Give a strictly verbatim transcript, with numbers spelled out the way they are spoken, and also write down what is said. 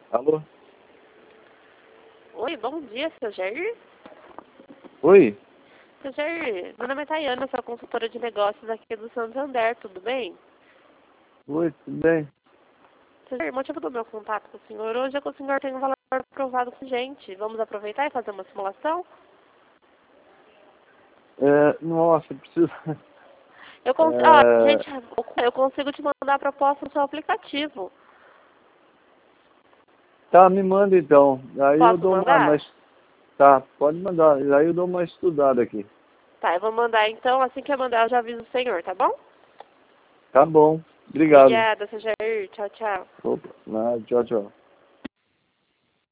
Alô? Oi, bom dia, seu Jair. Oi? Seu Jair, meu nome é Tayana, sou consultora de negócios aqui do Santander, tudo bem? Oi, tudo bem? Seu Jair, o motivo do meu contato com o senhor hoje é que o senhor tem um valor aprovado com a gente. Vamos aproveitar e fazer uma simulação? É, nossa, preciso... Eu cons... Ah, É, gente, eu consigo te mandar a proposta no seu aplicativo. tá, me manda então. Aí eu Posso dou uma... mandar? Mas, tá, pode mandar. Aí eu dou uma estudada aqui. Tá, eu vou mandar então, assim que eu mandar eu já aviso o senhor, tá bom? Tá bom. Obrigado. Obrigada, seu Jair. Tchau, tchau. Opa, ah, tchau, tchau.